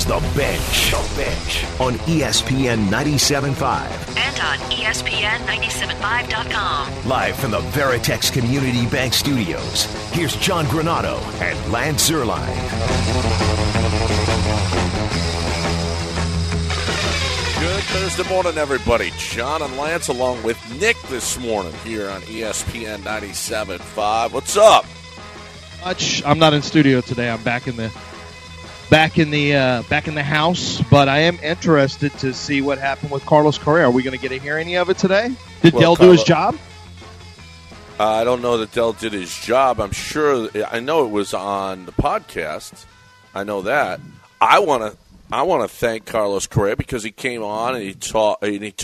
The Bench. On ESPN 97.5. And on ESPN975.com. Live from the Veritex Community Bank Studios, here's John Granado and Lance Zierlein. Good Thursday morning, everybody. John and Lance along with Nick this morning here on ESPN 97.5. What's up? I'm not in studio today. I'm back in the house, but I am interested to see what happened with Carlos Correa. Are we going to get to hear any of it today? Did Dell do his job? I don't know that Dell did his job. I know it was on the podcast. I know that. I want to thank Carlos Correa because he came on and he talked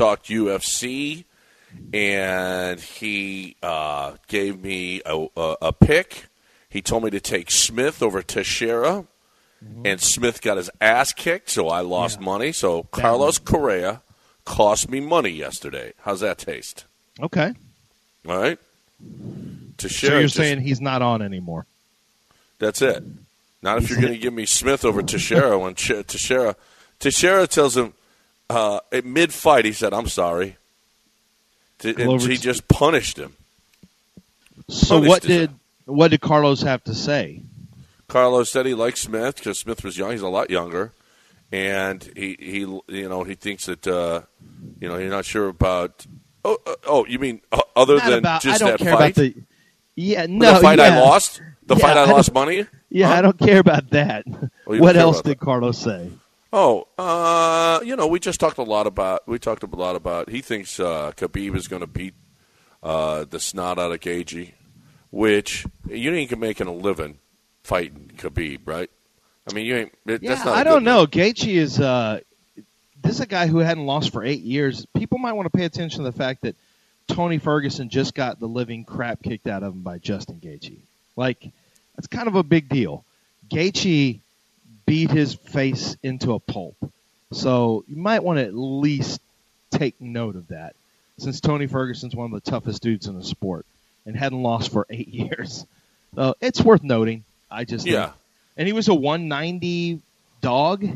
UFC, and he gave me a pick. He told me to take Smith over Teixeira, and Smith got his ass kicked, so I lost money. So Carlos Correa cost me money yesterday. How's that taste? Okay. All right. So you're saying he's not on anymore? That's it. Not if you're going to give me Smith over Teixeira. When Teixeira tells him at mid-fight, he said, "I'm sorry." And he just punished him. So what did Carlos have to say? Carlos said he likes Smith because Smith was young. He's a lot younger, and he thinks that you're not sure about. Oh, you mean other than just that fight? The fight I lost. The fight I lost money. Yeah, I don't care about that. Well, what else did Carlos say? Oh, we talked a lot about. He thinks Khabib is going to beat the snot out of Gaethje, which you ain't making a living fighting Khabib, right? I mean, you ain't. That's not. I don't know. Gaethje is this is a guy who hadn't lost for 8 years. People might want to pay attention to the fact that Tony Ferguson just got the living crap kicked out of him by Justin Gaethje. Like, that's kind of a big deal. Gaethje beat his face into a pulp. So you might want to at least take note of that, since Tony Ferguson's one of the toughest dudes in the sport and hadn't lost for 8 years. So it's worth noting. I just think. And he was a 190 dog,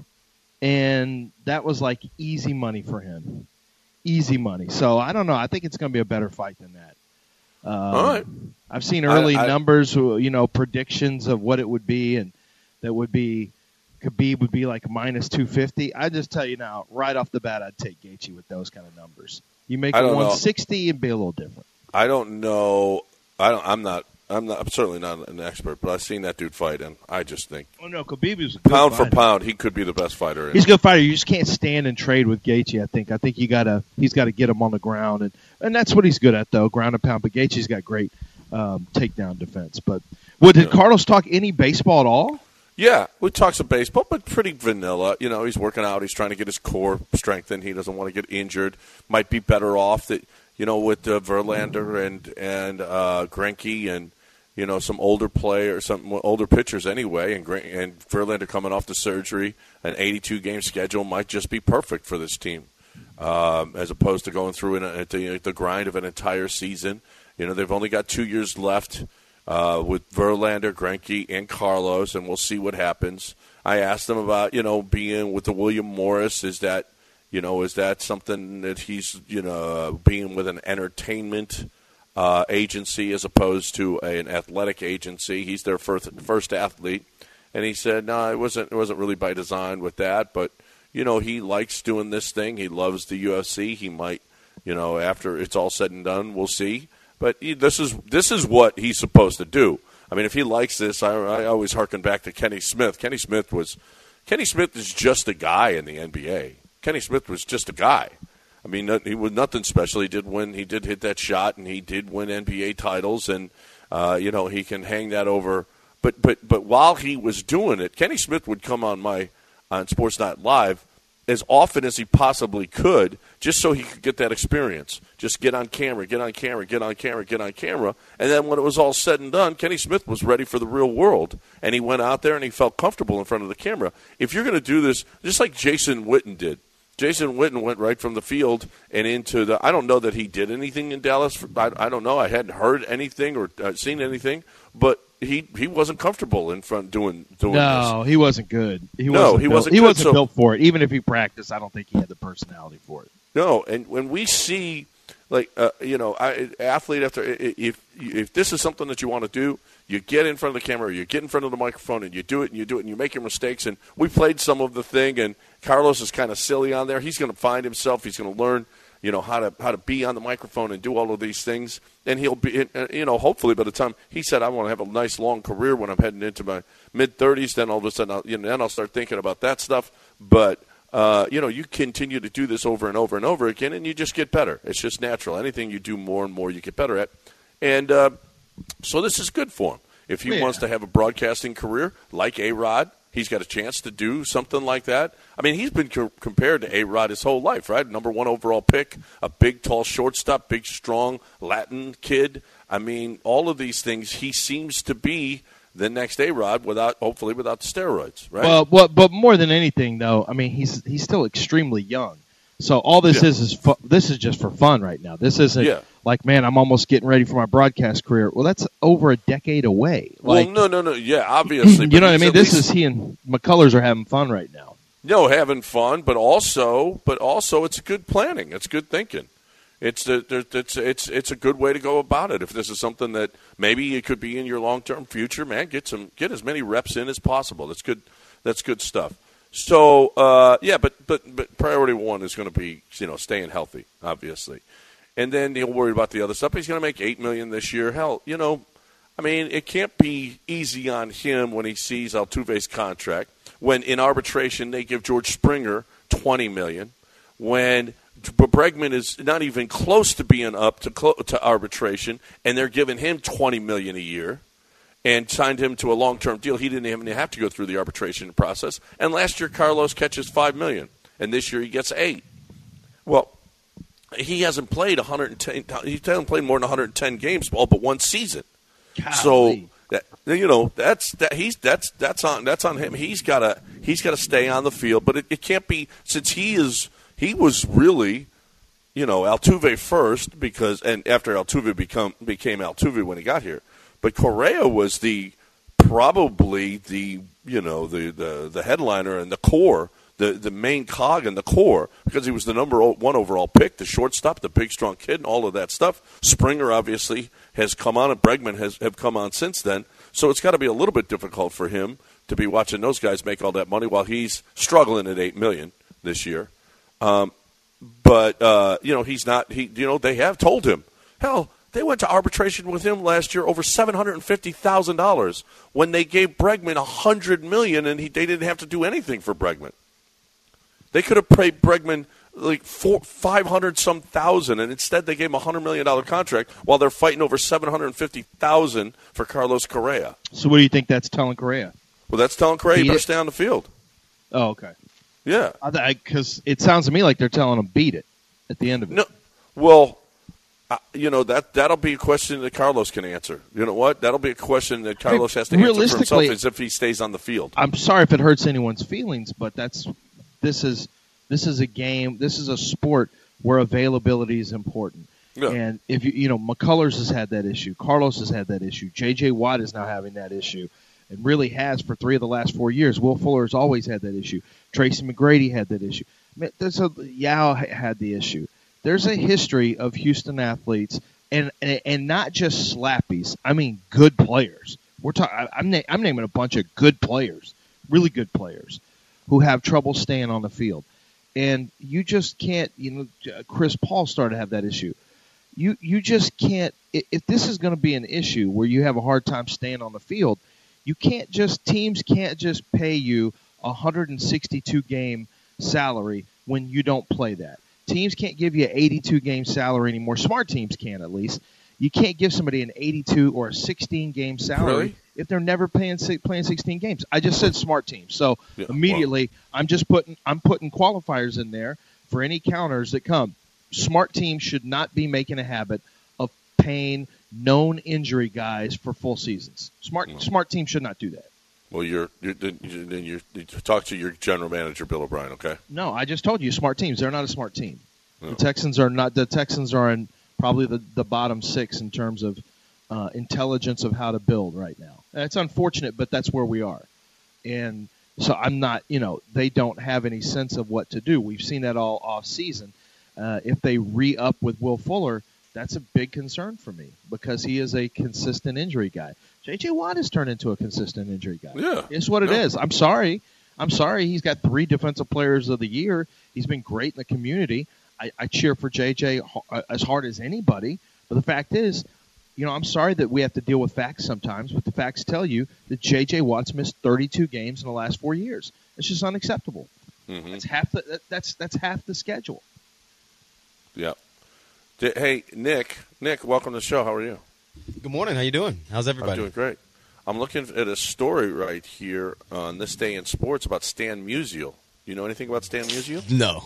and that was like easy money for him. Easy money. So I don't know. I think it's going to be a better fight than that. All right. I've seen early numbers, predictions of what it would be, and that would be Khabib would be like minus 250. I just tell you now, right off the bat, I'd take Gaethje with those kind of numbers. You make it 160 and be a little different. I don't know. I'm certainly not an expert, but I've seen that dude fight, and I just think. Oh no, Khabib is a good pound fighter. for pound, he could be the best fighter. He's a good fighter. You just can't stand and trade with Gaethje. I think he's got to get him on the ground, and that's what he's good at, though, ground and pound. But Gaethje's got great takedown defense. But did Carlos talk any baseball at all? Yeah, we talked some baseball, but pretty vanilla. He's working out. He's trying to get his core strengthened. He doesn't want to get injured. Might be better off that with Verlander and Greinke and some older players, some older pitchers anyway, and Verlander coming off the surgery. An 82-game schedule might just be perfect for this team, as opposed to going through the grind of an entire season. They've only got 2 years left. With Verlander, Greinke, and Carlos, and we'll see what happens. I asked him about, being with the William Morris. Is that something that he's, being with an entertainment agency as opposed to an athletic agency? He's their first athlete, and he said, no, it wasn't really by design with that, but he likes doing this thing. He loves the UFC. He might, after it's all said and done, we'll see. But this is what he's supposed to do. I mean, if he likes this, I always harken back to Kenny Smith. Kenny Smith is just a guy in the NBA. Kenny Smith was just a guy. I mean, he was nothing special. He did hit that shot, and he did win NBA titles, and he can hang that over. But while he was doing it, Kenny Smith would come on Sports Night Live as often as he possibly could, just so he could get that experience. Just get on camera. And then when it was all said and done, Kenny Smith was ready for the real world. And he went out there and he felt comfortable in front of the camera. If you're going to do this, just like Jason Witten did. Jason Witten went right from the field and into the – I don't know that he did anything in Dallas. I don't know. I hadn't heard anything or seen anything. But he wasn't comfortable in front doing No, this. He wasn't good. He wasn't built for it. Even if he practiced, I don't think he had the personality for it. No, and when we see, athlete after, if this is something that you want to do, you get in front of the camera, or you get in front of the microphone, and you do it, and you make your mistakes. And we played some of the thing, and Carlos is kind of silly on there. He's going to find himself. He's going to learn, how to be on the microphone and do all of these things. And he'll be, hopefully by the time he said, I want to have a nice long career when I'm heading into my mid-30s, then all of a sudden, then I'll start thinking about that stuff. But you continue to do this over and over and over again, and you just get better. It's just natural. Anything you do more and more, you get better at. And so this is good for him. If he wants to have a broadcasting career like A-Rod, he's got a chance to do something like that. I mean, he's been compared to A-Rod his whole life, right? Number 1 overall pick, a big, tall shortstop, big, strong Latin kid. I mean, all of these things, he seems to be the next A-Rod hopefully without the steroids, right? Well, but more than anything, though, I mean, he's still extremely young. So all this is this is just for fun right now. This isn't like, man, I'm almost getting ready for my broadcast career. Well, that's over a decade away. Like, well, no. Yeah, obviously. You know what I mean? This is he and McCullers are having fun right now. No, having fun, but also it's good planning. It's good thinking. It's a good way to go about it. If this is something that maybe it could be in your long-term future, man, get as many reps in as possible. That's good. That's good stuff. So but priority one is going to be staying healthy, obviously, and then he'll worry about the other stuff. He's going to make $8 million this year. Hell, I mean, it can't be easy on him when he sees Altuve's contract. When in arbitration they give George Springer $20 million, when Bregman is not even close to being up to arbitration, and they're giving him $20 million a year. And signed him to a long-term deal. He didn't even have to go through the arbitration process. And last year, Carlos catches $5 million, and this year he gets $8 million. Well, he hasn't played 110. He hasn't played more than 110 games, all but one season. Golly. So that's on him. He's got to stay on the field, but it can't be, since he was really Altuve first, and after Altuve became Altuve when he got here. But Correa was probably the headliner and the core, the main cog in the core, because he was the number 1 overall pick, the shortstop, the big strong kid, and all of that stuff. Springer obviously has come on, and Bregman have come on since then. So it's got to be a little bit difficult for him to be watching those guys make all that money while he's struggling at $8 million this year. But he's not. They have told him, hell. They went to arbitration with him last year over $750,000 when they gave Bregman $100 million, and they didn't have to do anything for Bregman. They could have paid Bregman like $500-some thousand, and instead they gave him a $100 million contract while they're fighting over $750,000 for Carlos Correa. So what do you think that's telling Correa? Well, that's telling Correa you better stay on the field. Oh, okay. Yeah, because it sounds to me like they're telling him beat it at the end of it. No, well. That'll be a question that Carlos can answer. You know what? That'll be a question that Carlos has to answer for himself as if he stays on the field. I'm sorry if it hurts anyone's feelings, but this is a game. This is a sport where availability is important. Yeah. And if McCullers has had that issue, Carlos has had that issue, J.J. Watt is now having that issue, and really has for 3 of the last 4 years. Will Fuller has always had that issue. Tracy McGrady had that issue. Yao had the issue. There's a history of Houston athletes, and not just slappies. I mean, good players. I'm naming a bunch of good players, really good players, who have trouble staying on the field, and you just can't. Chris Paul started to have that issue. You just can't. If this is going to be an issue where you have a hard time staying on the field, teams can't just pay you a 162 game salary when you don't play that. Teams can't give you an 82-game salary anymore. Smart teams can, at least. You can't give somebody an 82 or a 16-game salary if they're never playing 16 games. I just said smart teams. So immediately I'm putting qualifiers in there for any counters that come. Smart teams should not be making a habit of paying known injury guys for full seasons. Smart teams should not do that. Well, you talk to your general manager, Bill O'Brien, okay? No, I just told you, smart teams. They're not a smart team. No. The Texans are not. The Texans are in probably the bottom 6 in terms of intelligence of how to build right now. It's unfortunate, but that's where we are. And so I'm not, they don't have any sense of what to do. We've seen that all off season. If they re-up with Will Fuller, that's a big concern for me because he is a consistent injury guy. J.J. Watt has turned into a consistent injury guy. Yeah. It's what it is. I'm sorry. He's got 3 Defensive Players of the Year. He's been great in the community. I cheer for J.J. as hard as anybody. But the fact is, I'm sorry that we have to deal with facts sometimes, but the facts tell you that J.J. Watt's missed 32 games in the last 4 years. It's just unacceptable. Mm-hmm. That's half the schedule. Yeah. Hey, Nick, welcome to the show. How are you? Good morning. How you doing? How's everybody? I'm doing great. I'm looking at a story right here on This Day in Sports about Stan Musial. You know anything about Stan Musial? No.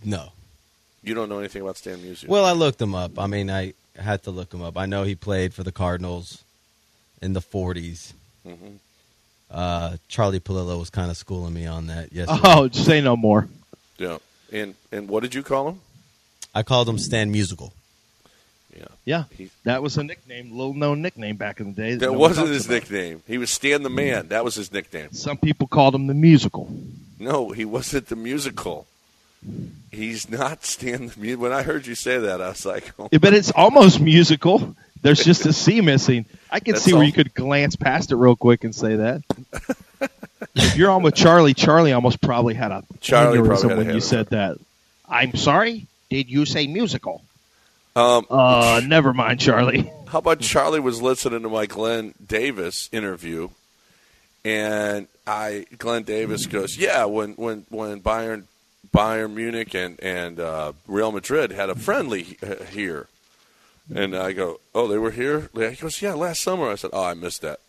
You don't know anything about Stan Musial? Well, I looked him up. I mean, I had to look him up. I know he played for the Cardinals in the 40s. Mm-hmm. Charlie Palillo was kind of schooling me on that yesterday. Oh, say no more. Yeah. And what did you call him? I called him Stan Musical. Yeah. That was a nickname, little-known nickname back in the day. That wasn't his nickname. He was Stan the Man. That was his nickname. Some people called him the Musical. No, he wasn't the Musical. He's not Stan the Musical. When I heard you say that, I was like, oh. Yeah, but it's almost musical. There's just a C missing. I can see where you could glance past it real quick and say that. If you're on with Charlie almost probably had a aneurysm when you said that. I'm sorry? Did you say musical? Never mind, Charlie. How about Charlie was listening to my Glenn Davis interview, and Glenn Davis goes, yeah, when Bayern Munich and Real Madrid had a friendly here. And I go, oh, they were here? He goes, yeah, last summer. I said, oh, I missed that.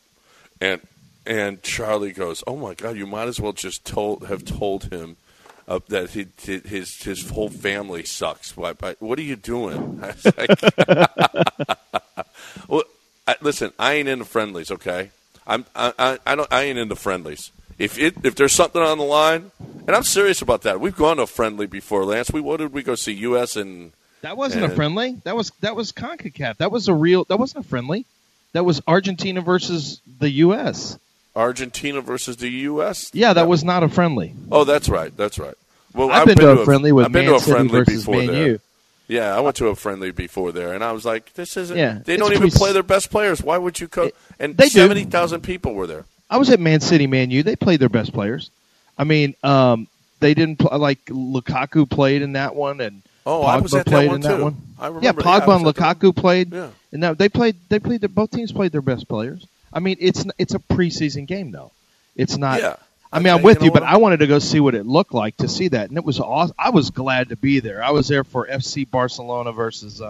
And Charlie goes, oh, my God, you might as well just have told him that his whole family sucks. What are you doing? I was like, well, listen, I ain't into friendlies, okay? I ain't into friendlies. If there's something on the line, and I'm serious about that. We've gone to a friendly before, Lance. What did we go see? U.S. and that wasn't a friendly. That was CONCACAF. That wasn't a friendly. That was Argentina versus the U.S. Argentina versus the U.S. Yeah, that was not a friendly. Oh, that's right. Well, I've been to a friendly with Man City versus Man U. Yeah, I went to a friendly before there, and I was like, "This isn't." Yeah, they don't even play their best players. Why would you go? And 70,000 people were there. I was at Man City, Man U. They played their best players. I mean, they didn't play, like Lukaku played in that one, and Pogba I was at played that one in that too. one. I remember. Yeah, Pogba and Lukaku played. Yeah, and now both teams played their best players. I mean, it's a preseason game though. It's not. Yeah. I mean, I'm with you, but I wanted to go see what it looked like to see that, and it was awesome. I was glad to be there. I was there for FC Barcelona versus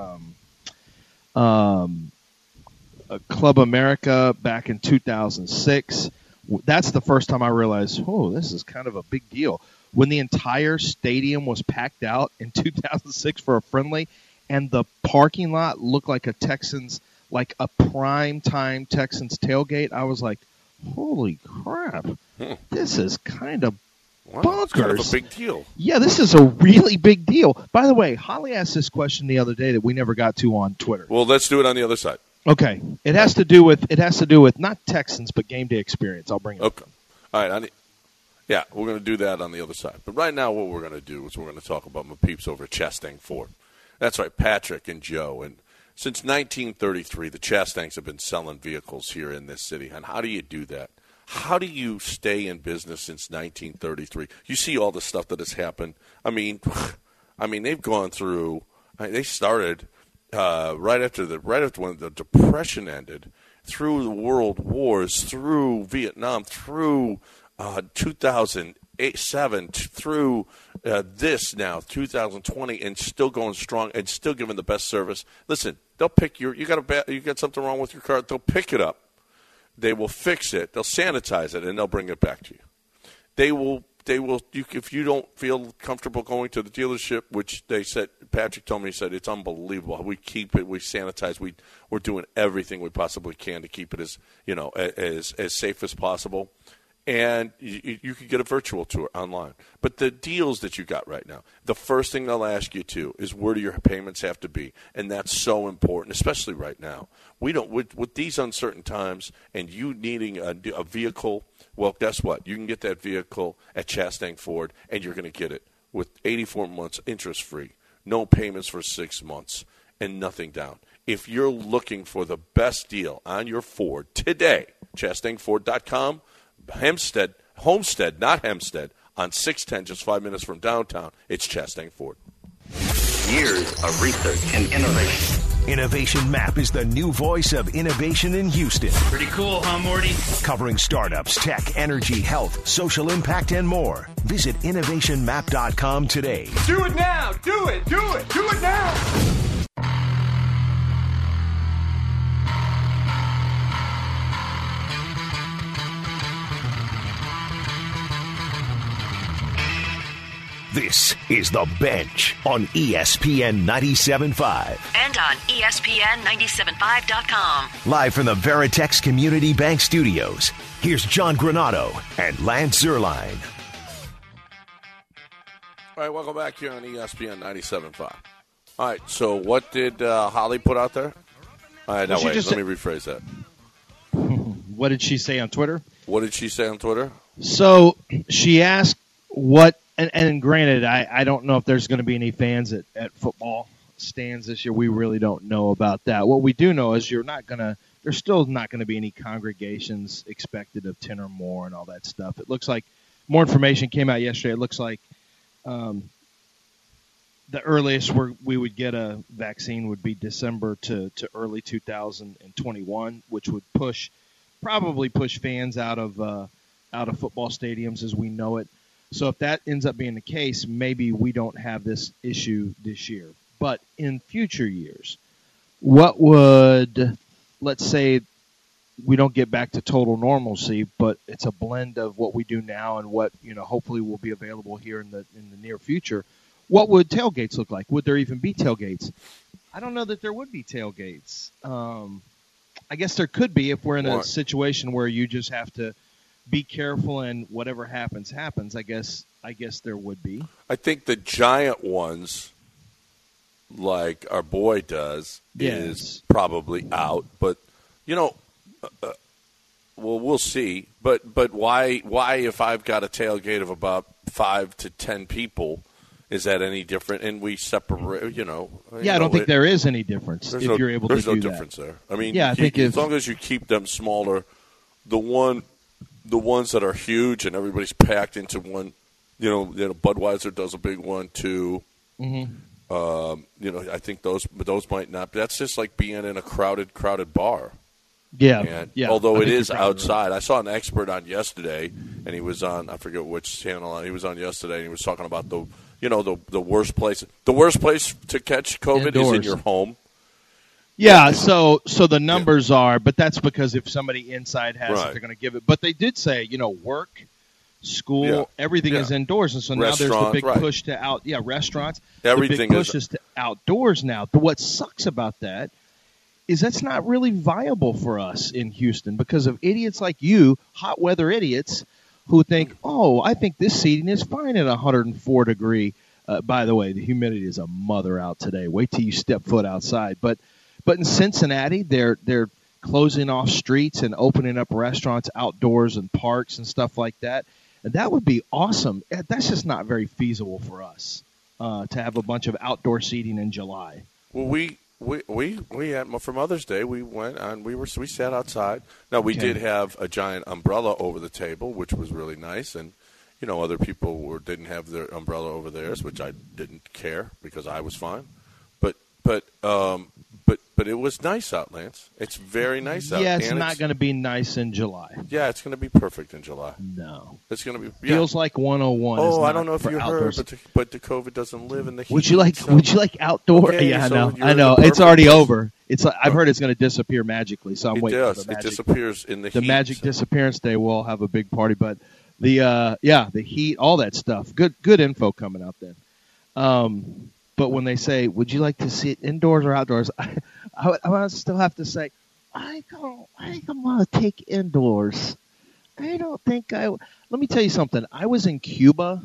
Club America back in 2006. That's the first time I realized, this is kind of a big deal. When the entire stadium was packed out in 2006 for a friendly, and the parking lot looked like a prime time Texans tailgate, I was like, holy crap. This is kind of bonkers. It's kind of a big deal. Yeah, this is a really big deal. By the way, Holly asked this question the other day that we never got to on Twitter. Well, let's do it on the other side. Okay. It has to do with not Texans but game day experience. I'll bring it up. Okay. All right. Yeah, we're going to do that on the other side. But right now what we're going to do is we're going to talk about my peeps over at Chastang Ford. That's right, Patrick and Joe. And since 1933, the Chastangs have been selling vehicles here in this city. And how do you do that? How do you stay in business since 1933? You see all the stuff that has happened. I mean, they've gone through. They started right after when the Depression ended, through the World Wars, through Vietnam, through 2007, through this now 2020, and still going strong and still giving the best service. Listen, they'll pick you got something wrong with your car. They'll pick it up. They will fix it. They'll sanitize it, and they'll bring it back to you. They will. If you don't feel comfortable going to the dealership, which they said, Patrick told me, he said it's unbelievable. We keep it. We sanitize. We're doing everything we possibly can to keep it as safe as possible. And you could get a virtual tour online. But the deals that you got right now, the first thing they'll ask you to is where do your payments have to be? And that's so important, especially right now. We don't with these uncertain times and you needing a vehicle, well, guess what? You can get that vehicle at Chastang Ford, and you're going to get it with 84 months interest-free, no payments for 6 months, and nothing down. If you're looking for the best deal on your Ford today, ChastangFord.com, Homestead, not Hempstead, on 610, just 5 minutes from downtown. It's Chastang Ford. Years of research and innovation. Innovation Map is the new voice of innovation in Houston. Pretty cool, huh, Morty? Covering startups, tech, energy, health, social impact, and more. Visit innovationmap.com today. Do it now! Do it! Do it! Do it now! This is The Bench on ESPN 97.5. And on ESPN975.com. Live from the Veritex Community Bank Studios, here's John Granado and Lance Zierlein. All right, welcome back here on ESPN 97.5. All right, so what did Holly put out there? All right, now wait, let me rephrase that. What did she say on Twitter? What did she say on Twitter? So she asked what, and granted, I don't know if there's going to be any fans at football stands this year. We really don't know about that. What we do know is there's still not going to be any congregations expected of 10 or more and all that stuff. It looks like more information came out yesterday. It looks like the earliest we would get a vaccine would be December to early 2021, which would probably push fans out of football stadiums as we know it. So if that ends up being the case, maybe we don't have this issue this year. But in future years, what would, let's say we don't get back to total normalcy, but it's a blend of what we do now and what, hopefully will be available here in the near future. What would tailgates look like? Would there even be tailgates? I don't know that there would be tailgates. I guess there could be if we're in a situation where you just have to be careful and whatever happens. I guess there would be. I think the giant ones, like our boy does, is probably out. But well, we'll see. But why if I've got a tailgate of about 5 to 10 people, is that any different? And we separate, I don't think there is any difference if you're able to do that. There's no difference there. I mean, I think as long as you keep them smaller, the ones that are huge and everybody's packed into one, Budweiser does a big one too. Mm-hmm. I think those might not. That's just like being in a crowded bar. Yeah. Although it is outside. Right. I saw an expert on yesterday, and he was on, I forget which channel he was on yesterday, and he was talking about the worst place. The worst place to catch COVID is in your home. Yeah, so the numbers are, but that's because if somebody inside has it, they're going to give it. But they did say, work, school, everything is indoors, and so now there's the big push to restaurants. Everything the big push is to outdoors now. But what sucks about that is that's not really viable for us in Houston because of idiots like you, hot weather idiots, who think, I think this seating is fine at 104 degree. By the way, the humidity is a mother out today. Wait till you step foot outside, But in Cincinnati, they're closing off streets and opening up restaurants outdoors and parks and stuff like that. And that would be awesome. That's just not very feasible for us to have a bunch of outdoor seating in July. Well, we had for Mother's Day we went and we sat outside. Now we did have a giant umbrella over the table, which was really nice, and other people didn't have their umbrella over theirs, which I didn't care because I was fine. But it was nice out, Lance. It's very nice out. Yeah, it's not going to be nice in July. Yeah, it's going to be perfect in July. No. It's going to be feels like 101. Oh, I don't know if you heard, but the COVID doesn't live in the heat. Would you like outdoor? Okay, yeah, so I know. It's already over. I've heard it's going to disappear magically, so I'm waiting for the magic. It disappears in the heat. The magic disappearance day, we'll have a big party, but the heat, all that stuff. Good info coming out then. But when they say, would you like to see it indoors or outdoors, I still have to say, I want to take indoors. I don't think I. Let me tell you something. I was in Cuba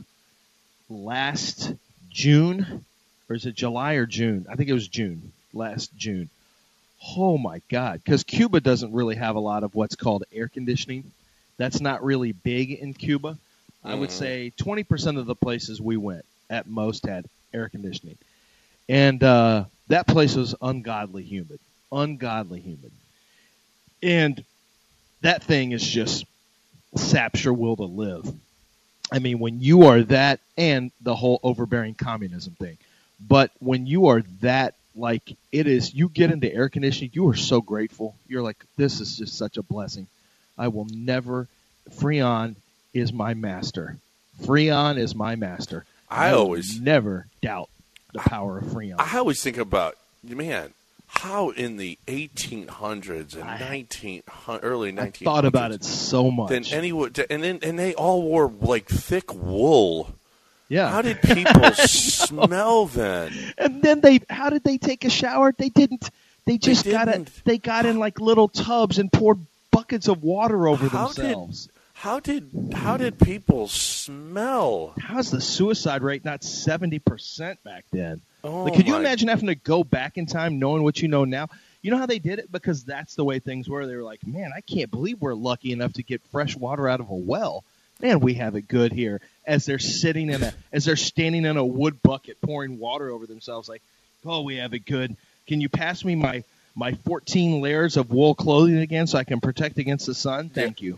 last June, or is it July or June? I think it was June. Last June. Oh my God! Because Cuba doesn't really have a lot of what's called air conditioning. That's not really big in Cuba. I would say 20% of the places we went at most had air conditioning, and that place was ungodly humid. Ungodly humid. And that thing is just saps your will to live. I mean, when you are that, and the whole overbearing communism thing, but when you are that, like it is, you get into air conditioning, you are so grateful. You're like, this is just such a blessing. I will never, Freon is my master. Freon is my master. I always never doubt the power of Freon. I always think about, man, how in the 1800s and early 1900s. I thought about it so much. And they all wore like thick wool. Yeah. How did people smell then? And then how did they take a shower? They didn't. They got in like little tubs and poured buckets of water over themselves. How did people smell? How's the suicide rate not 70% back then? Oh, could you imagine having to go back in time knowing what you know now? You know how they did it? Because that's the way things were. They were like, man, I can't believe we're lucky enough to get fresh water out of a well. Man, we have it good here. As they're standing in a wood bucket pouring water over themselves, like, oh, we have it good. Can you pass me my 14 layers of wool clothing again so I can protect against the sun? Thank you.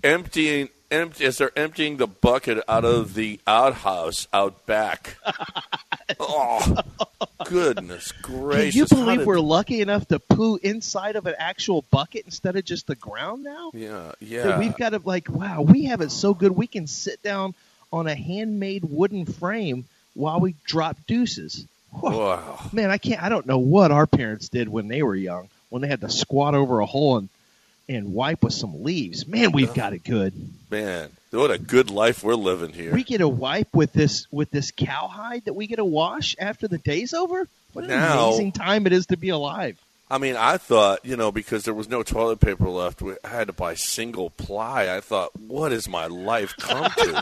As they're emptying the bucket out of the outhouse out back. Oh, goodness gracious. Can you believe we're lucky enough to poo inside of an actual bucket instead of just the ground now? Yeah. That we've got to, like, wow, we have it so good. We can sit down on a handmade wooden frame while we drop deuces. Wow. Man, I don't know what our parents did when they were young, when they had to squat over a hole and wipe with some leaves. Man, we've got it good. Man, what a good life we're living here. We get a wipe with this cowhide that we get to wash after the day's over. What an amazing time it is to be alive. I mean, I thought, because there was no toilet paper left, I had to buy single ply. I thought, what has my life come to?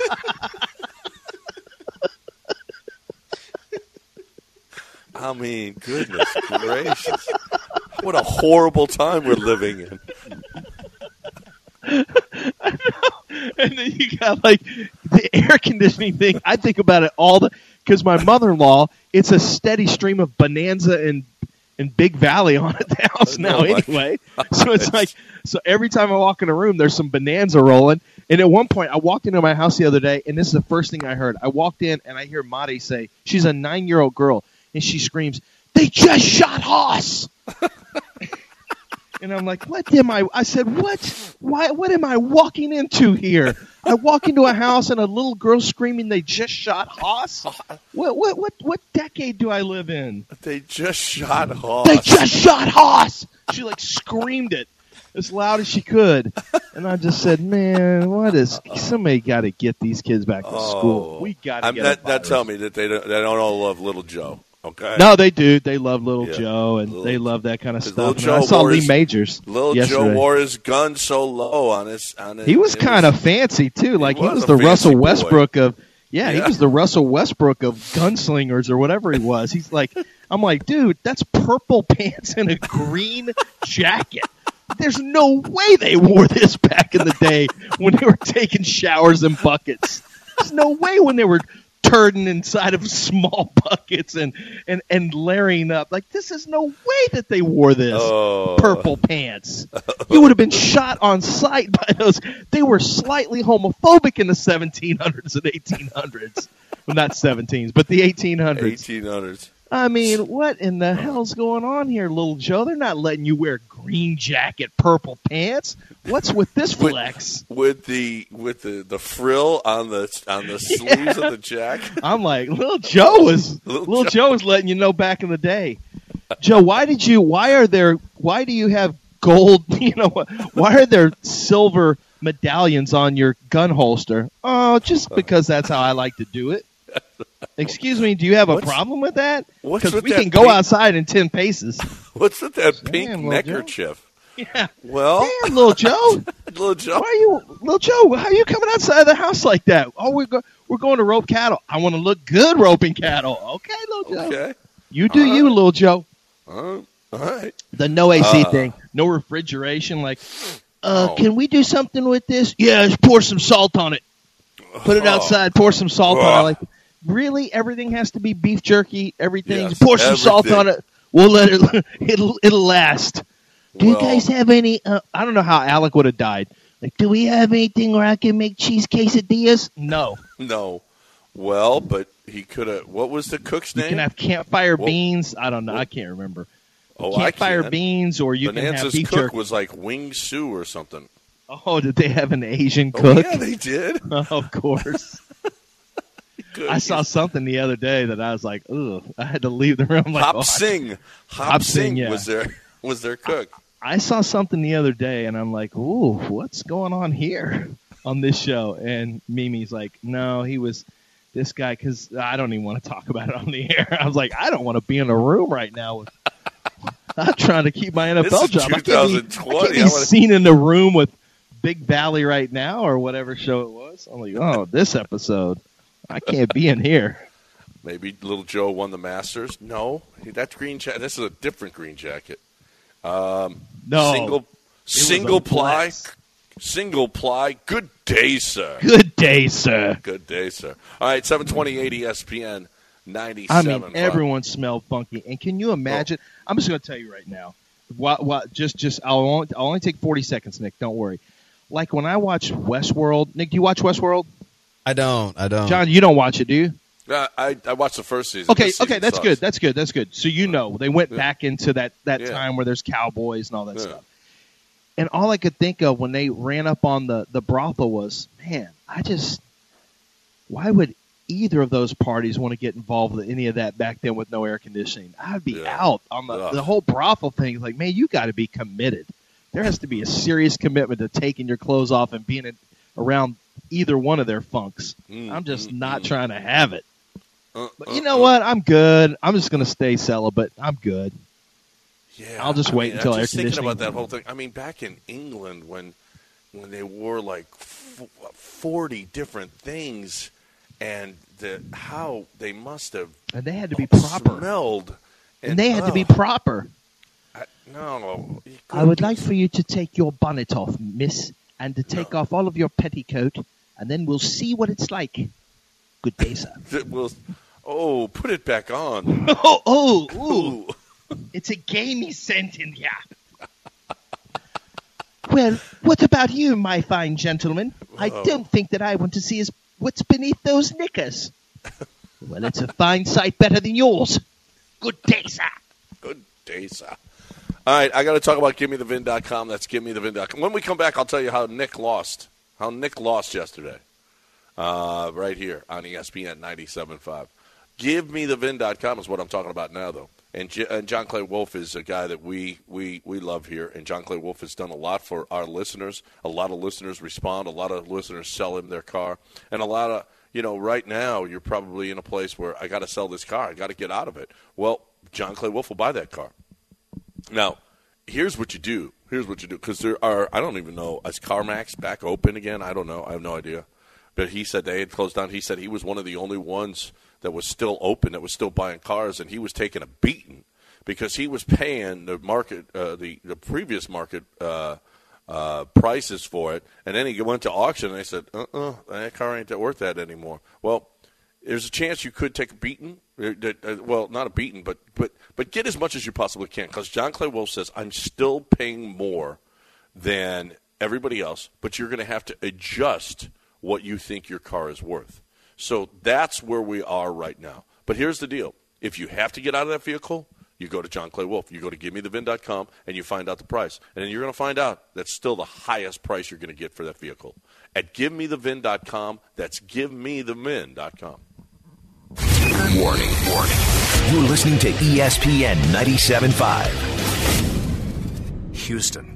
I mean, goodness gracious. What a horrible time we're living in. I know. And then you got, like, the air conditioning thing. I think about it because my mother-in-law, it's a steady stream of Bonanza and Big Valley on at the house now anyway. So it's like, so every time I walk in a room, there's some Bonanza rolling. And at one point, I walked into my house the other day, and this is the first thing I heard. I walked in, and I hear Madi say, she's a 9-year-old girl, and she screams, "They just shot Hoss!" And I'm like, I said, what? Why? What am I walking into here? I walk into a house and a little girl screaming, "They just shot Hoss!" What decade do I live in? They just shot Hoss. They just shot Hoss! She like screamed it as loud as she could. And I just said, man, somebody got to get these kids back to school. We got to get that tell me that they don't all love Little Joe. Okay. No, they do. They love Little Joe, and they love that kind of stuff. I saw Lee Majors. Little yesterday. Joe wore his gun so low on his. He was kind of fancy too. Like he was the Russell Westbrook of. Yeah, he was the Russell Westbrook of gunslingers or whatever he was. He's like, I'm like, dude, that's purple pants and a green jacket. There's no way they wore this back in the day when they were taking showers in buckets. There's no way when they were turding inside of small buckets and layering up. Like, this is no way that they wore this purple pants. You would have been shot on sight by those. They were slightly homophobic in the 1700s and 1800s. Well, not 17s, but the 1800s. 1800s. I mean, what in the hell's going on here, Little Joe? They're not letting you wear green jacket, purple pants. What's with this flex? With the frill on the sleeves of the jacket. I'm like, Little Joe was letting you know back in the day. Joe, why do you have gold? Why are there silver medallions on your gun holster? Oh, just because that's how I like to do it. Excuse me, do you have a problem with that? Because we can go outside in 10 paces. What's with that pink neckerchief? Yeah. Well, Damn, little Joe. little Joe. Little Joe? How you coming outside the house like that? Oh, we're going to rope cattle. I want to look good roping cattle. Okay, little Joe. Okay. You do you, little Joe. All right. The no AC thing, no refrigeration. Like, can we do something with this? Yeah, just pour some salt on it. Put it outside. Pour some salt on it. Like, really? Everything has to be beef jerky. Everything. Yes, pour some salt on it. We'll let it. It'll last. Do you guys have any? I don't know how Alec would have died. Like, do we have anything where I can make cheese quesadillas? No. No. Well, but he could have. What was the cook's name? You can have campfire beans. I don't know. I can't remember. Oh, campfire I can. beans, or you can have Bonanza's beef cook jerky. was like Wing Sue or something. Oh, did they have an Asian Oh, cook? yeah, they did. Of course. I saw something the other day that I was like, ugh. I had to leave the room. Like, Hop Sing yeah. was their cook. I saw something the other day, and I'm like, ooh, what's going on here on this show? And Mimi's like, no, he was this guy, because I don't even want to talk about it on the air. I was like, I don't want to be in a room right now with I'm trying to keep my NFL This is job. 2020. I can't be seen in the room with Big Valley right now or whatever show it was. I'm like, oh, this episode, I can't be in here. Maybe Little Joe won the Masters. No, that's green jacket. This is a different green jacket. No, single ply. Single ply. Good day, sir. Good day, sir. Good day, sir. All right, 720 ESPN 97. I mean, everyone smelled funky. And can you imagine? I'm just going to tell you right now. I'll only take 40 seconds, Nick. Don't worry. Like when I watch Westworld. Nick, do you watch Westworld? I don't. John, you don't watch it, do you? I watched the first season. Okay, This season that's sucks. good. That's good. So you know they went back into that time where there's cowboys and all that stuff. And all I could think of when they ran up on the brothel was, man, why would either of those parties want to get involved with any of that back then with no air conditioning? I'd be out on the whole brothel thing. Like, man, you got to be committed. There has to be a serious commitment to taking your clothes off and being around either one of their funks. I'm just not trying to have it. But you know what? I'm good. I'm just going to stay celibate. I'm good. Yeah, I'll just wait until I'm air just thinking conditioning. about that whole thing. I mean, back in England when they wore like 40 different things, and how they must have And they had to be proper. smelled, And they had to be proper. No, I would like for you to take your bonnet off, miss, and to take off all of your petticoat, and then we'll see what it's like. Good day, sir. Put it back on. Ooh. It's a gamey scent in here. Well, what about you, my fine gentleman? I don't think that I want to see what's beneath those knickers. Well, it's a fine sight better than yours. Good day, sir. Good day, sir. All right, I got to talk about GiveMeTheVin.com. That's GiveMeTheVin.com. When we come back, I'll tell you how Nick lost. How Nick lost yesterday. Right here on ESPN 97.5. GiveMeTheVin.com is what I'm talking about now, though. And John Clay Wolf is a guy that we love here. And John Clay Wolf has done a lot for our listeners. A lot of listeners respond. A lot of listeners sell him their car. And a lot of, right now you're probably in a place where I got to sell this car. I got to get out of it. Well, John Clay Wolf will buy that car. Now, here's what you do. Because there are, I don't even know, is CarMax back open again? I don't know. I have no idea. But he said they had closed down. He said he was one of the only ones that was still open, that was still buying cars, and he was taking a beating because he was paying the market, the previous market prices for it, and then he went to auction, and they said, that car ain't worth that anymore. Well, there's a chance you could take a beating. Well, not a beating, but get as much as you possibly can, because John Clay Wolf says, I'm still paying more than everybody else, but you're going to have to adjust what you think your car is worth. So that's where we are right now. But here's the deal. If you have to get out of that vehicle, you go to John Clay Wolf. You go to GiveMeTheVin.com, and you find out the price. And then you're going to find out that's still the highest price you're going to get for that vehicle. At GiveMeTheVin.com, that's GiveMeTheVin.com. Warning. You're listening to ESPN 97.5. Houston.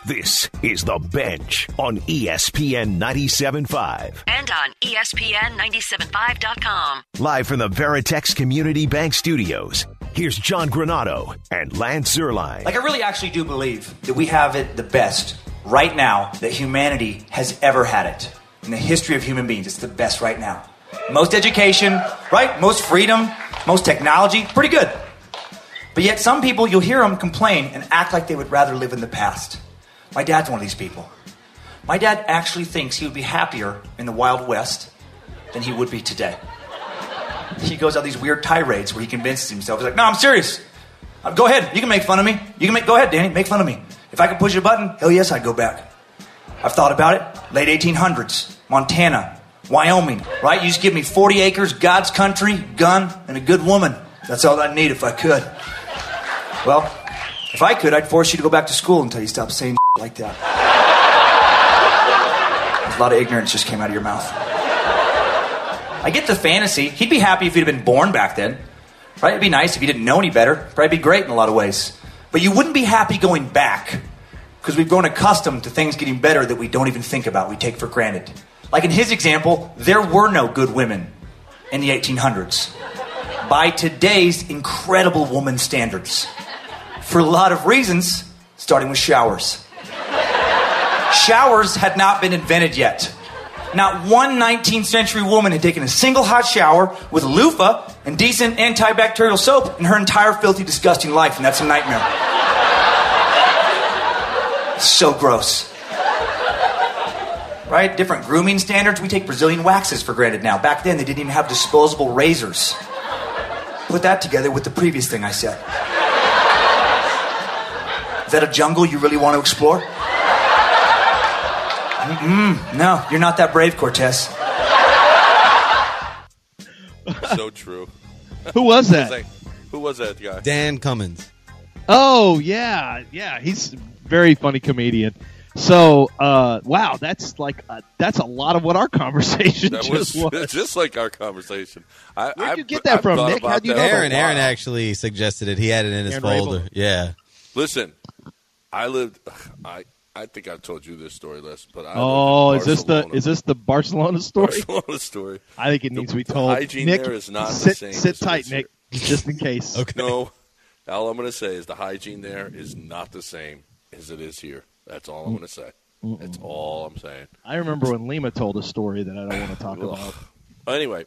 This is The Bench on ESPN 97.5. And on ESPN975.com. Live from the Veritex Community Bank Studios, here's John Granado and Lance Zierlein. I really actually do believe that we have it the best right now that humanity has ever had it. In the history of human beings, it's the best right now. Most education, right? Most freedom, most technology, pretty good. But yet some people, you'll hear them complain and act like they would rather live in the past. My dad's one of these people. My dad actually thinks he would be happier in the Wild West than he would be today. He goes on these weird tirades where he convinces himself. He's like, no, I'm serious. Go ahead. You can make fun of me. Go ahead, Danny. Make fun of me. If I could push a button, hell yes, I'd go back. I've thought about it. Late 1800s, Montana, Wyoming, right? You just give me 40 acres, God's country, gun, and a good woman. That's all I'd need if I could. Well, if I could, I'd force you to go back to school until you stop saying like that. A lot of ignorance just came out of your mouth. I get the fantasy. He'd be happy if he'd have been born back then. Right? It'd be nice if he didn't know any better. Probably be great in a lot of ways. But you wouldn't be happy going back because we've grown accustomed to things getting better that we don't even think about, we take for granted. Like in his example, there were no good women in the 1800s. By today's incredible woman standards. For a lot of reasons, starting with showers. Showers had not been invented yet. Not one 19th century woman had taken a single hot shower with a loofah and decent antibacterial soap in her entire filthy, disgusting life, and that's a nightmare. So gross. Right? Different grooming standards. We take Brazilian waxes for granted now. Back then, they didn't even have disposable razors. Put that together with the previous thing I said. Is that a jungle you really want to explore? No, you're not that brave, Cortez. So true. Who was that? Who was that guy? Dan Cummins. Oh, yeah. He's a very funny comedian. So, wow, that's a lot of what our conversation was. Just like our conversation. Where'd you get that from, Nick? How'd you know that? Aaron actually suggested it. He had it in his folder. Rabel. Yeah. Listen, I think I've told you this story, Les, but is this the Barcelona story? Barcelona story. I think it needs to be told. Hygiene Nick, there is not the same. Sit tight, Nick, just in case. Okay. No, all I'm going to say is the hygiene there is not the same as it is here. That's all I'm going to say. That's all I'm saying. I remember when Lima told a story that I don't want to talk about. Anyway,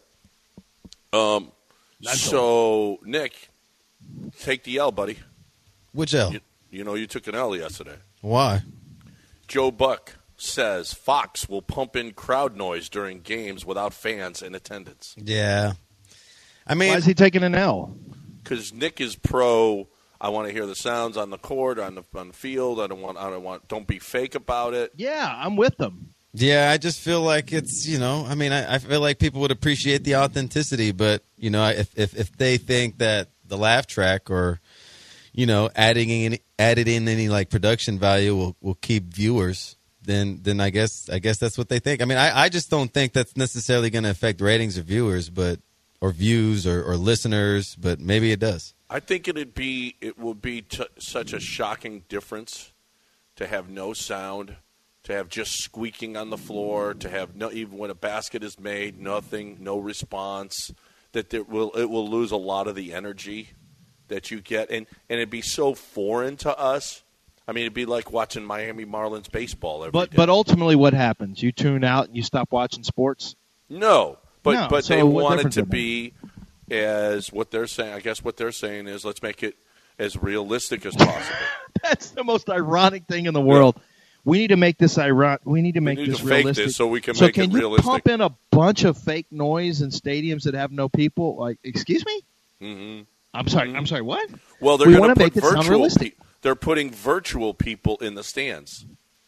so Nick, take the L, buddy. Which L? You took an L yesterday. Why? Joe Buck says Fox will pump in crowd noise during games without fans in attendance. Yeah. I mean, why is he taking an L? Because Nick is pro. I want to hear the sounds on the court, on the field. Don't be fake about it. Yeah, I'm with them. Yeah, I just feel like it's, I feel like people would appreciate the authenticity, but, if they think that the laugh track or, added in any like production value will keep viewers, then I guess that's what they think. I mean, I just don't think that's necessarily going to affect ratings or viewers, or views or listeners, but maybe it does. I think it would be such a shocking difference to have no sound, to have just squeaking on the floor, to have even when a basket is made, nothing, no response. That it will lose a lot of the energy that you get, and it'd be so foreign to us. I mean, it'd be like watching Miami Marlins baseball every day. But ultimately, what happens? You tune out and you stop watching sports? No, but so they want it to would be as what they're saying. I guess what they're saying is let's make it as realistic as possible. That's the most ironic thing in the world. Yeah. We need to make this ironic. We need to make this realistic. This so we can make it realistic. So can you pump in a bunch of fake noise in stadiums that have no people? Like, excuse me? Mm-hmm. I'm sorry. What? Well, they're going to put virtual. They're putting virtual people in the stands.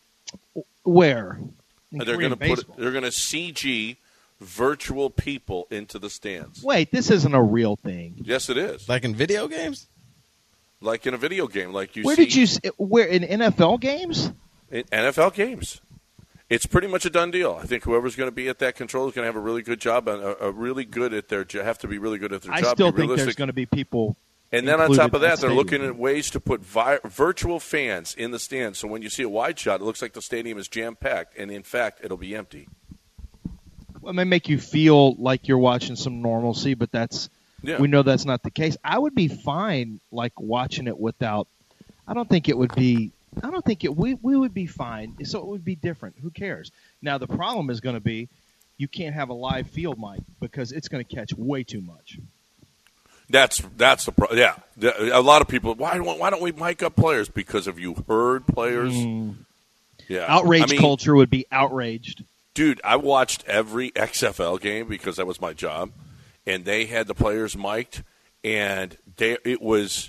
Where? They're going to CG virtual people into the stands. Wait, this isn't a real thing. Yes, it is. Like in video games? Like in a video game, like you. Where did you? Where in NFL games? In NFL games, it's pretty much a done deal. I think whoever's going to be at that control is going to have a really good job and have to be really good at their job. I still think there's going to be people And then on included top of that, they're stadium. looking at ways to put virtual fans in the stands. So when you see a wide shot, it looks like the stadium is jam-packed, and in fact, it'll be empty. Well, it may make you feel like you're watching some normalcy, but we know that's not the case. I would be fine like watching it without. I don't think it would be. I don't think it. We would be fine. So it would be different. Who cares? Now the problem is going to be you can't have a live field mic because it's going to catch way too much. That's the problem. Yeah, a lot of people. Why don't we mic up players? Because have you heard players? Yeah, Outrage culture would be outraged. Dude, I watched every XFL game because that was my job, and they had the players mic'd, and it was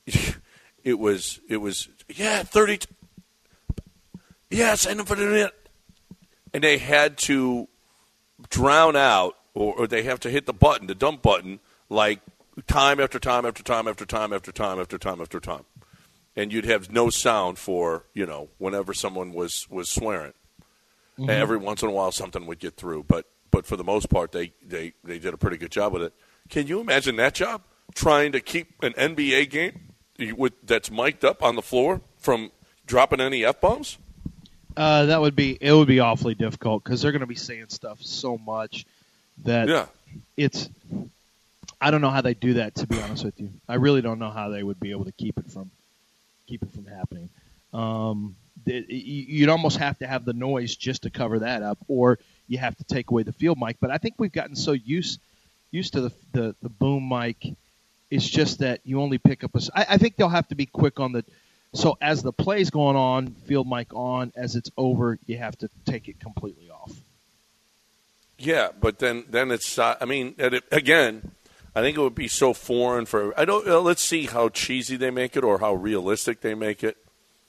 30. Yes, and they had to drown out, or they have to hit the dump button, like time after time after time after time after time after time after time, and you'd have no sound for whenever someone was swearing. Mm-hmm. Every once in a while, something would get through, but for the most part, they did a pretty good job with it. Can you imagine that job? Trying to keep an NBA game that's mic'd up on the floor from dropping any F-bombs? It would be awfully difficult because they're going to be saying stuff so much that it's. I don't know how they do that. To be honest with you, I really don't know how they would be able to keep it from happening. You'd almost have to have the noise just to cover that up, or you have to take away the field mic. But I think we've gotten so used to the boom mic. It's just that you only pick up I think they'll have to be quick on the. So as the play's going on, field mic on. As it's over, you have to take it completely off. Yeah, but then it's. Again, I think it would be so foreign for. Let's see how cheesy they make it or how realistic they make it.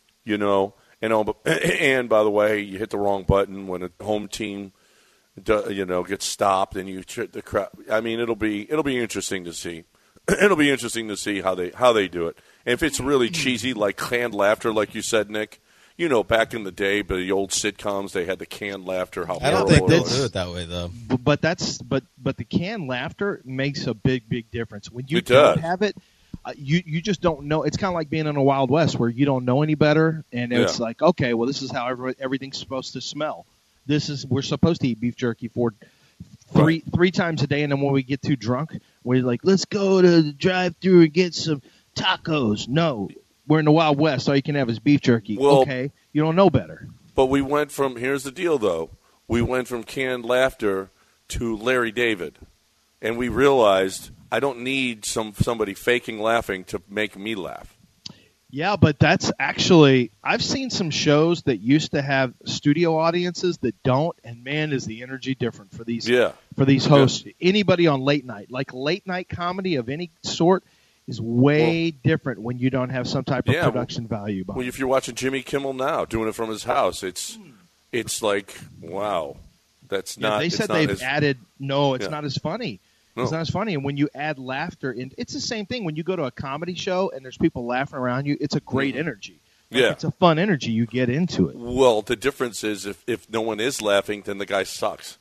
And by the way, you hit the wrong button when a home team, gets stopped, and you the crowd. I mean, it'll be interesting to see. It'll be interesting to see how they do it. And if it's really cheesy, like canned laughter, like you said, Nick. Back in the day, but the old sitcoms, they had the canned laughter. I don't think they'll do it that way, though. But the canned laughter makes a big difference when you don't have it. You just don't know. It's kind of like being in a Wild West where you don't know any better, and it's like, okay, well, this is how everything's supposed to smell. We're supposed to eat beef jerky for three times a day, and then when we get too drunk, we're like, let's go to the drive-thru and get some tacos. No, we're in the Wild West. All you can have is beef jerky. Well, okay, you don't know better. But we went from here's the deal, though. We went from canned laughter to Larry David, and we realized. I don't need somebody faking laughing to make me laugh. Yeah, but that's actually – I've seen some shows that used to have studio audiences that don't, and, man, is the energy different for these hosts. Yeah. Anybody on late night, like late-night comedy of any sort is way different when you don't have some type of production value behind it. Well, if you're watching Jimmy Kimmel now doing it from his house, it's like, wow, that's not – They said they've added – no, it's not as funny. It's not as funny. And when you add laughter in, it's the same thing. When you go to a comedy show and there's people laughing around you, it's a great energy. It's a fun energy. You get into it. Well, the difference is if no one is laughing, then the guy sucks.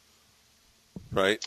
Right?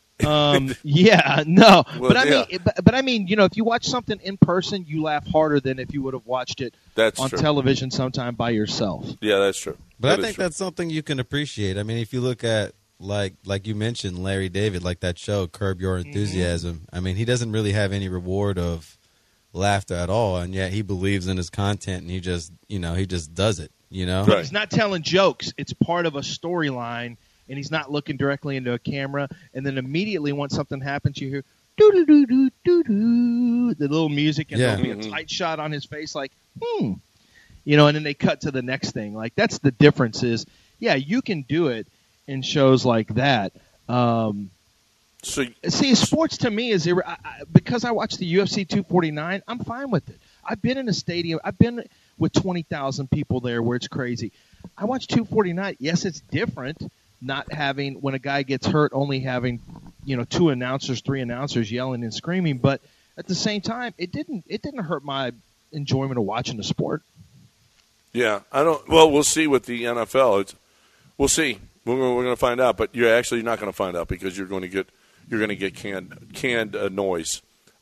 Yeah, no. Well, but I mean, if you watch something in person, you laugh harder than if you would have watched it on television sometime by yourself. Yeah, that's true. But I think that's something you can appreciate. I mean, if you look at like you mentioned, Larry David, like that show, Curb Your Enthusiasm. Mm-hmm. I mean, he doesn't really have any reward of laughter at all, and yet he believes in his content, and he just does it. Right. He's not telling jokes; it's part of a storyline, and he's not looking directly into a camera. And then immediately, once something happens, you hear doo doo doo doo doo doo, the little music, and there'll be a tight shot on his face, like and then they cut to the next thing. Like that's the difference. Is you can do it. In shows like that, sports to me is because I watch the UFC 249. I'm fine with it. I've been in a stadium. I've been with 20,000 people there, where it's crazy. I watch 249. Yes, it's different. Not having when a guy gets hurt, only having 2 announcers, 3 announcers yelling and screaming. But at the same time, it didn't hurt my enjoyment of watching the sport. Yeah, I don't. Well, we'll see with the NFL. We'll see. We're going to find out, but you're actually not going to find out because you're going to get canned noise.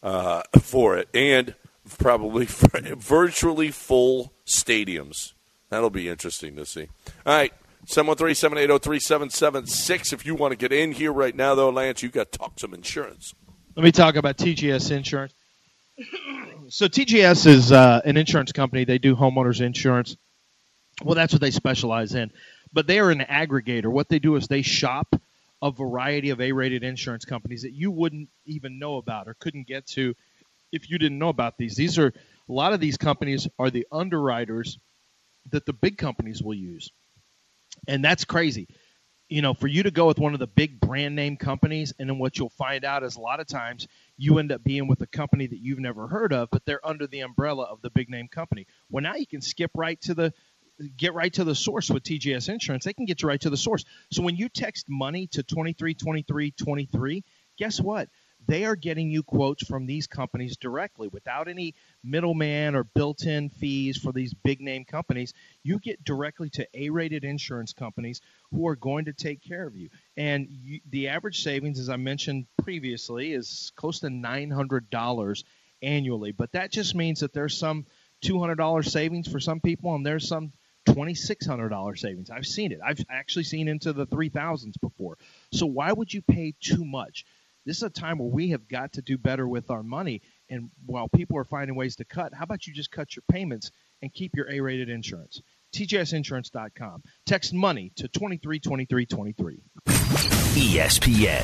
for it, and probably virtually full stadiums. That'll be interesting to see. All right, 713-780-3776. If you want to get in here right now, though, Lance, you got to talk some insurance. Let me talk about TGS Insurance. So TGS is an insurance company. They do homeowners insurance. Well, that's what they specialize in. But they are an aggregator. What they do is they shop a variety of A-rated insurance companies that you wouldn't even know about or couldn't get to if you didn't know about these. A lot of these companies are the underwriters that the big companies will use. And that's crazy. You know, for you to go with one of the big brand name companies, and then what you'll find out is a lot of times you end up being with a company that you've never heard of, but they're under the umbrella of the big name company. Well, now you can get right to the source with TGS Insurance. They can get you right to the source. So when you text money to 232323, guess what? They are getting you quotes from these companies directly without any middleman or built-in fees for these big-name companies. You get directly to A-rated insurance companies who are going to take care of you. And the average savings, as I mentioned previously, is close to $900 annually. But that just means that there's some $200 savings for some people, and there's some $2,600 savings. I've seen it. I've actually seen into the 3,000s before. So why would you pay too much? This is a time where we have got to do better with our money. And while people are finding ways to cut, how about you just cut your payments and keep your A-rated insurance? TGSinsurance.com. Text money to 232323. ESPN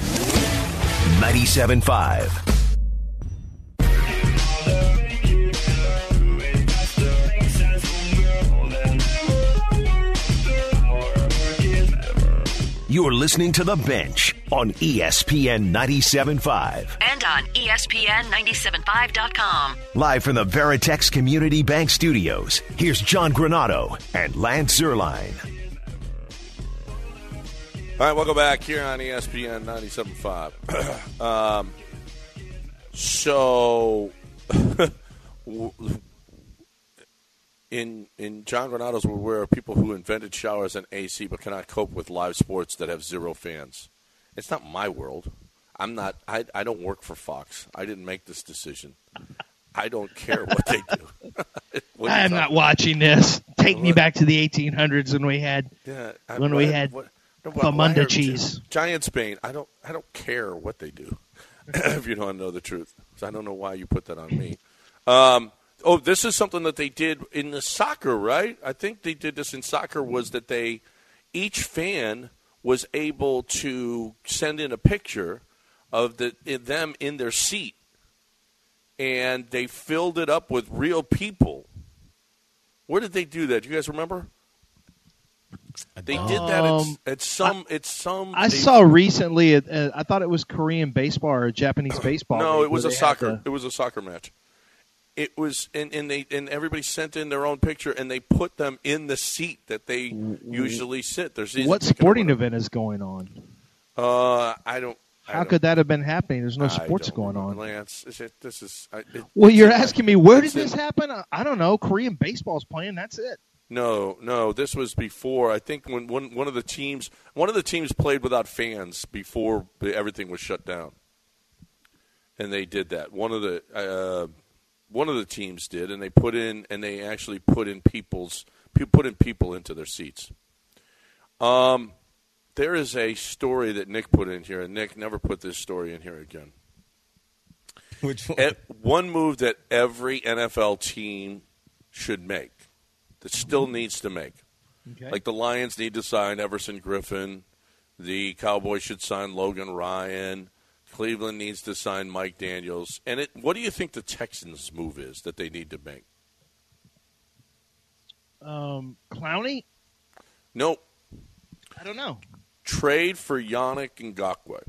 97.5. You're listening to The Bench on ESPN 97.5. And on ESPN975.com. Live from the Veritex Community Bank Studios, here's John Granado and Lance Zierlein. All right, welcome back here on ESPN 97.5. So, in John Granado's world, where are people who invented showers and AC but cannot cope with live sports that have zero fans? It's not my world. I don't work for Fox. I didn't make this decision. I don't care what they do. I am not watching this. Take me back to the 1800s when we had Famunda cheese. Giants Bane. I don't care what they do. If you don't know the truth, so I don't know why you put that on me. This is something that they did in the soccer, right? I think they did this in soccer. Was that each fan was able to send in a picture of them in their seat, and they filled it up with real people. Where did they do that? Do you guys remember? They did that at some. I saw recently. I thought it was Korean baseball or Japanese baseball. No, it was a soccer. It was a soccer match. It was, and everybody sent in their own picture, and they put them in the seat that they usually sit. What sporting event is going on? How could that have been happening? There's no sports going on. Lance, you're asking me where did this happen? I don't know. Korean baseball's playing. That's it. No. This was before. I think when one of the teams played without fans before everything was shut down, and they did that. One of the teams did, and they actually put in people into their seats. There is a story that Nick put in here, and Nick never put this story in here again. Which one? One move that every NFL team should make, that still needs to make. Okay. Like the Lions need to sign Everson Griffin. The Cowboys should sign Logan Ryan. Cleveland needs to sign Mike Daniels. And what do you think the Texans' move is that they need to make? Clowney? Nope. I don't know. Trade for Yannick Ngakoue.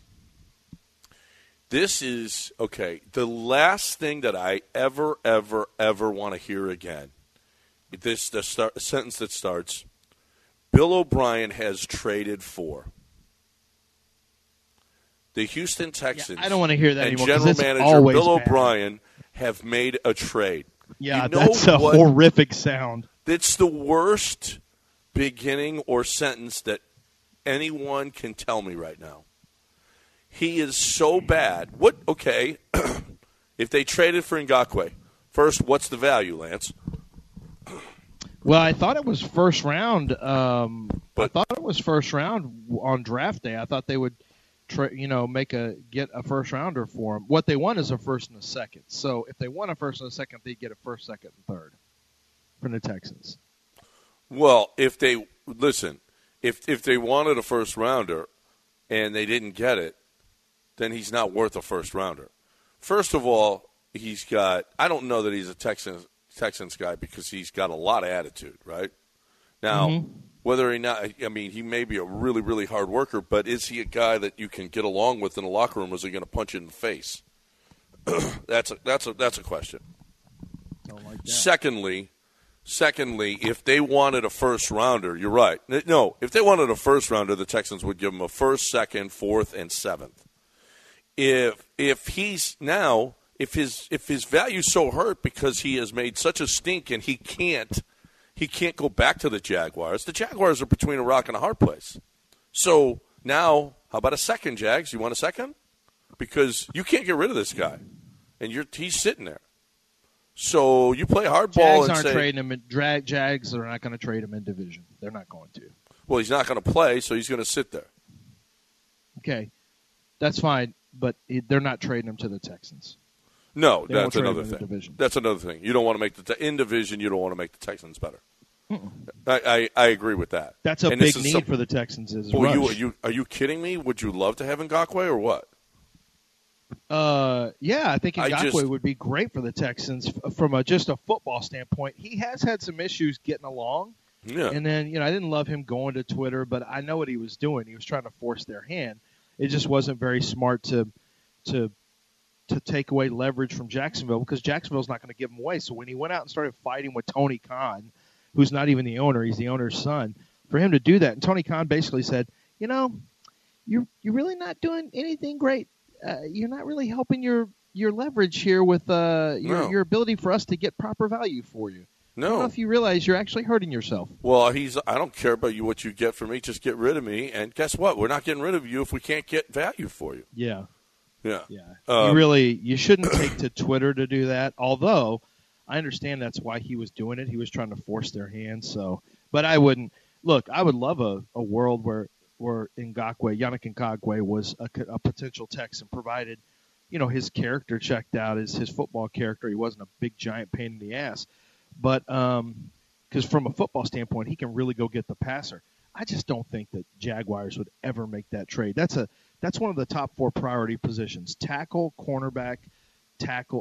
This is, okay, the last thing that I ever want to hear again. The sentence that starts, Bill O'Brien has traded for. The Houston Texans I don't want to hear that and anymore, general manager Bill O'Brien have made a trade. Yeah, that's a horrific sound. It's the worst beginning or sentence that anyone can tell me right now. He is so bad. Okay, If they traded for Ngakoue, first, what's the value, Lance? Well, I thought it was first round. I thought it was first round on draft day. I thought they would, get a first rounder for him. What they want is a first and a second. So if they want a first and a second, they get a first, second, and third from the Texans. Well, if they wanted a first rounder and they didn't get it, then he's not worth a first rounder. First of all, I don't know that he's a Texans guy because he's got a lot of attitude, right? Now, whether or not, he may be a really, really hard worker, but is he a guy that you can get along with in the locker room, or is he going to punch you in the face? That's a question. Don't like that. Secondly, if they wanted a first rounder, you're right. No, if they wanted a first rounder, the Texans would give him a first, second, fourth, and seventh. If his value's so hurt because he has made such a stink and he can't go back to the Jaguars. The Jaguars are between a rock and a hard place. So now, how about a second, Jags? You want a second? Because you can't get rid of this guy, and he's sitting there. So you play hardball and say trading him. Jags are not going to trade him in division. They're not going to. Well, he's not going to play, so he's going to sit there. Okay, that's fine, but they're not trading him to the Texans. No, that's another thing. That's another thing. You don't want to make in division. You don't want to make the Texans better. I agree with that. That's a big need for the Texans. Are you kidding me? Would you love to have Ngakoue or what? Yeah, I think Ngakoue would be great for the Texans from just a football standpoint. He has had some issues getting along. Yeah. And then, I didn't love him going to Twitter, but I know what he was doing. He was trying to force their hand. It just wasn't very smart to take away leverage from Jacksonville because Jacksonville's not going to give him away. So when he went out and started fighting with Tony Khan, who's not even the owner, he's the owner's son, for him to do that, and Tony Khan basically said, you're really not doing anything great. You're not really helping your leverage here with your ability for us to get proper value for you. No. I don't know if you realize you're actually hurting yourself. Well, I don't care about what you get from me. Just get rid of me. And guess what? We're not getting rid of you if we can't get value for you. Yeah. Yeah. You shouldn't take to Twitter to do that. Although I understand that's why he was doing it. He was trying to force their hand. So, but I wouldn't look. I would love a world where Yannick Ngakoue was a potential Texan, provided his character checked out as his football character. He wasn't a big giant pain in the ass, but because from a football standpoint, he can really go get the passer. I just don't think that Jaguars would ever make that trade. That's one of the top 4 priority positions: tackle, cornerback, tackle,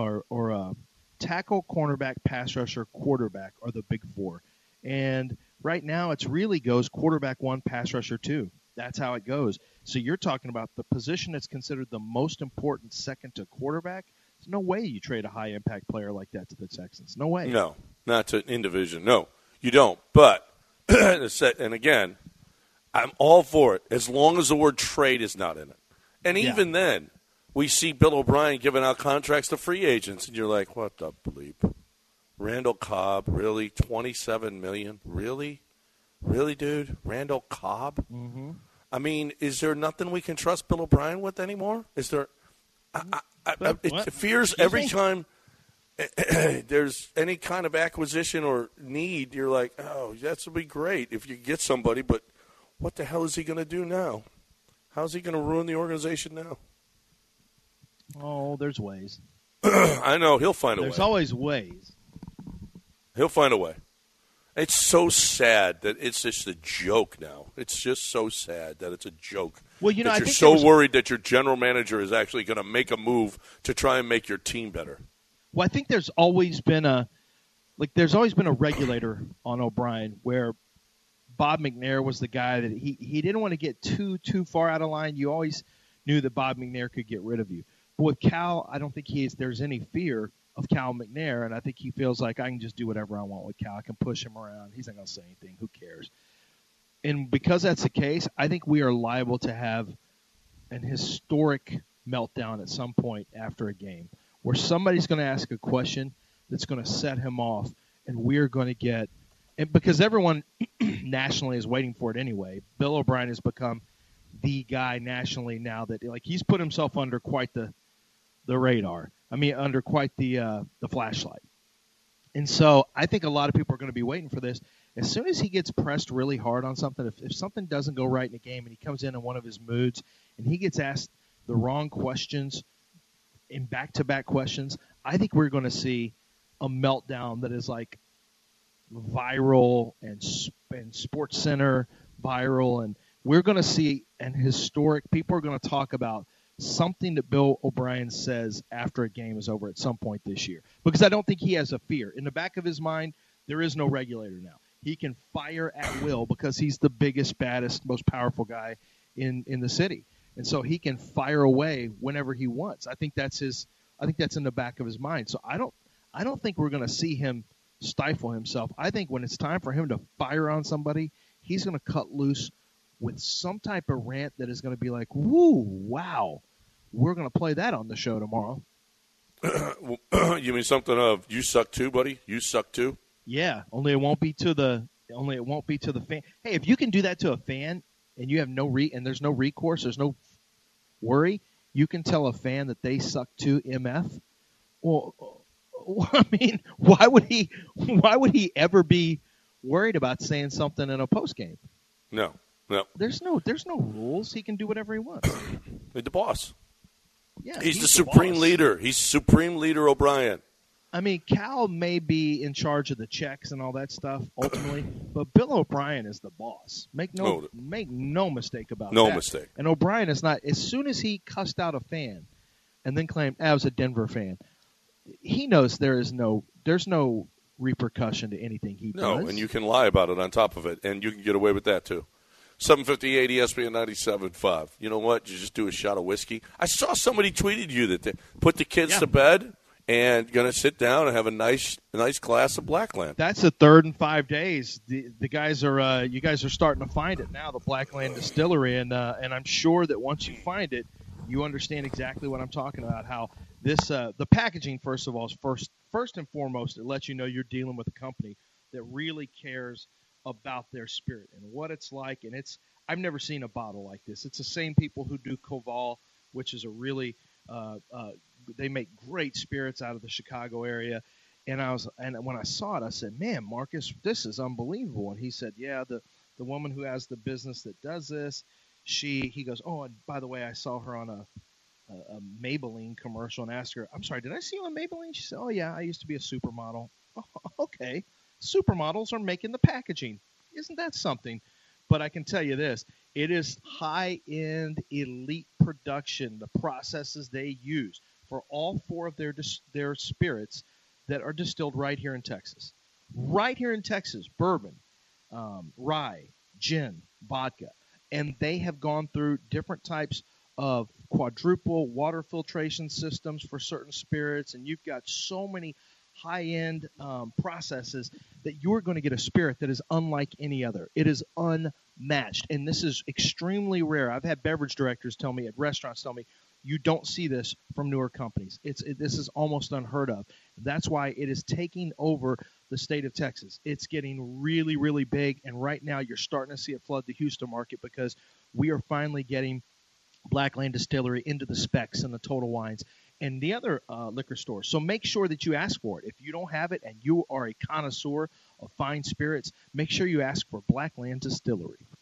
pass rusher, quarterback are the big 4. And right now, it really goes quarterback 1, pass rusher 2. That's how it goes. So you're talking about the position that's considered the most important second to quarterback. There's no way you trade a high-impact player like that to the Texans. No way. No, not in division. No, you don't. But, and again, I'm all for it as long as the word trade is not in it. And even then, we see Bill O'Brien giving out contracts to free agents, and you're like, what the bleep? Randall Cobb, really? $27 million? Really? Really, dude? Randall Cobb? Mm-hmm. I mean, is there nothing we can trust Bill O'Brien with anymore? Is there? It fears every time there's any kind of acquisition or need, you're like, oh, that would be great if you get somebody, but what the hell is he going to do now? How's he going to ruin the organization now? Oh, there's ways. I know. He'll find a way. There's always ways. He'll find a way. It's so sad that it's just a joke now. It's just so sad that it's a joke. Well, you know, that you're so worried that your general manager is actually going to make a move to try and make your team better. Well, I think there's always been a regulator on O'Brien where Bob McNair was the guy that he didn't want to get too far out of line. You always knew that Bob McNair could get rid of you. But with Cal, I don't think there's any fear of Cal McNair, and I think he feels like I can just do whatever I want with Cal. I can push him around. He's not going to say anything. Who cares? And because that's the case, I think we are liable to have an historic meltdown at some point after a game where somebody's going to ask a question that's going to set him off, and we're going to get – and because everyone nationally is waiting for it anyway, Bill O'Brien has become the guy nationally now that, like, he's put himself under quite the radar. under quite the flashlight. And so I think a lot of people are going to be waiting for this. As soon as he gets pressed really hard on something, if something doesn't go right in a game and he comes in one of his moods and he gets asked the wrong questions in back-to-back questions, I think we're going to see a meltdown that is like viral and Sports Center viral, and we're going to see an historic. People are going to talk about something that Bill O'Brien says after a game is over at some point this year, because I don't think he has a fear. In the back of his mind, there is no regulator now. He can fire at will because he's the biggest, baddest, most powerful guy in the city. And so he can fire away whenever he wants. I think that's in the back of his mind. So I don't think we're going to see him stifle himself. I think when it's time for him to fire on somebody, he's going to cut loose with some type of rant that is going to be like, woo, wow, we're going to play that on the show tomorrow. You mean something of, you suck too, buddy? You suck too? Yeah, only it won't be to the fan. Hey, if you can do that to a fan and you have and there's no recourse, there's no worry, you can tell a fan that they suck too, MF. Well, I mean, why would he ever be worried about saying something in a post game? No. There's no rules. He can do whatever he wants. He's the boss. Yeah, he's the supreme boss. leader. He's Supreme Leader O'Brien. I mean, Cal may be in charge of the checks and all that stuff ultimately, but Bill O'Brien is the boss. Make no mistake about that. No mistake. And O'Brien is not. As soon as he cussed out a fan and then claimed, I was a Denver fan, he knows there's no repercussion to anything he does. No, and you can lie about it on top of it, and you can get away with that too. 758 ESPN 97.5. You know what? You just do a shot of whiskey. I saw somebody tweeted you that they put the kids to bed and going to sit down and have a nice glass of Blackland. That's the third in 5 days. The guys are you guys are starting to find it now, the Blackland Distillery, and I'm sure that once you find it, you understand exactly what I'm talking about. How this the packaging, first of all, is first and foremost, it lets you know you're dealing with a company that really cares about their spirit and what it's like. And I've never seen a bottle like this. It's the same people who do Koval, which is a really they make great spirits out of the Chicago area. And when I saw it, I said, "Man, Marcus, this is unbelievable." And he said, "Yeah, the woman who has the business that does this, he goes, oh, and by the way, I saw her on a Maybelline commercial and asked her, I'm sorry, did I see you on Maybelline?" She said, "Oh yeah, I used to be a supermodel." Oh, okay, supermodels are making the packaging. Isn't that something? But I can tell you this: it is high-end, elite production. The processes they use for all four of their spirits that are distilled right here in Texas. Right here in Texas, bourbon, rye, gin, vodka. And they have gone through different types of quadruple water filtration systems for certain spirits. And you've got so many high-end processes that you're going to get a spirit that is unlike any other. It is unmatched. And this is extremely rare. I've had beverage directors tell me, at restaurants tell me, you don't see this from newer companies. This is almost unheard of. That's why it is taking over the state of Texas. It's getting really, really big, and right now you're starting to see it flood the Houston market because we are finally getting Blackland Distillery into the specs and the Total Wines and the other liquor stores. So make sure that you ask for it. If you don't have it and you are a connoisseur of fine spirits, make sure you ask for Blackland Distillery.